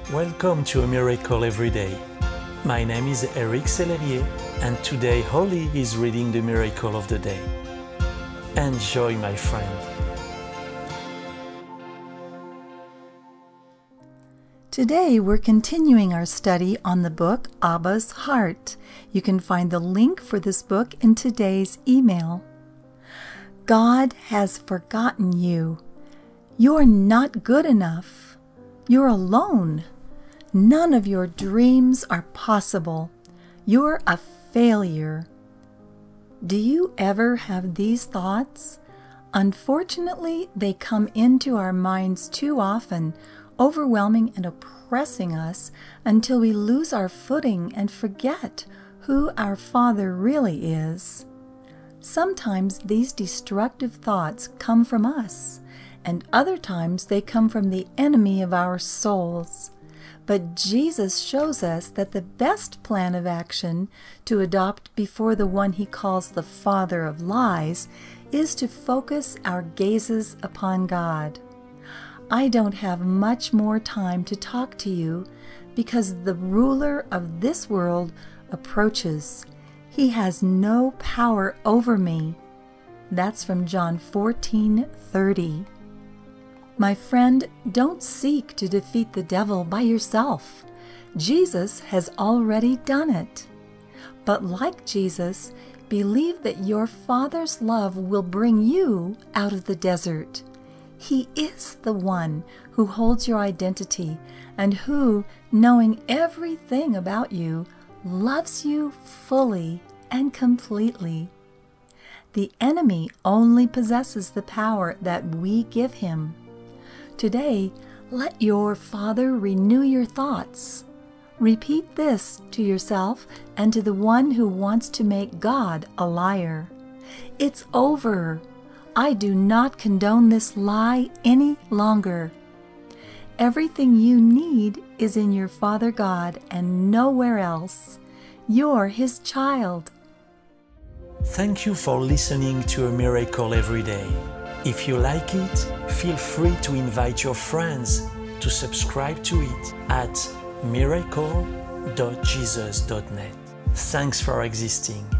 Welcome to A Miracle Every Day. My name is Eric Sellerier, and today Holly is reading the Miracle of the Day. Enjoy, my friend. Today we're continuing our study on the book Abba's Heart. You can find the link for this book in today's email. God has forgotten you. You're not good enough. You're alone. None of your dreams are possible. You're a failure. Do you ever have these thoughts? Unfortunately, they come into our minds too often, overwhelming and oppressing us until we lose our footing and forget who our Father really is. Sometimes these destructive thoughts come from us, and other times they come from the enemy of our souls. But Jesus shows us that the best plan of action to adopt before the one he calls the father of lies is to focus our gazes upon God. I don't have much more time to talk to you because the ruler of this world approaches. He has no power over me. That's from John 14:30. My friend, don't seek to defeat the devil by yourself. Jesus has already done it. But like Jesus, believe that your Father's love will bring you out of the desert. He is the one who holds your identity and who, knowing everything about you, loves you fully and completely. The enemy only possesses the power that we give him. Today, let your Father renew your thoughts. Repeat this to yourself and to the one who wants to make God a liar. It's over. I do not condone this lie any longer. Everything you need is in your Father God and nowhere else. You're His child. Thank you for listening to A Miracle Every Day. If you like it, feel free to invite your friends to subscribe to it at miracle.jesus.net. Thanks for existing.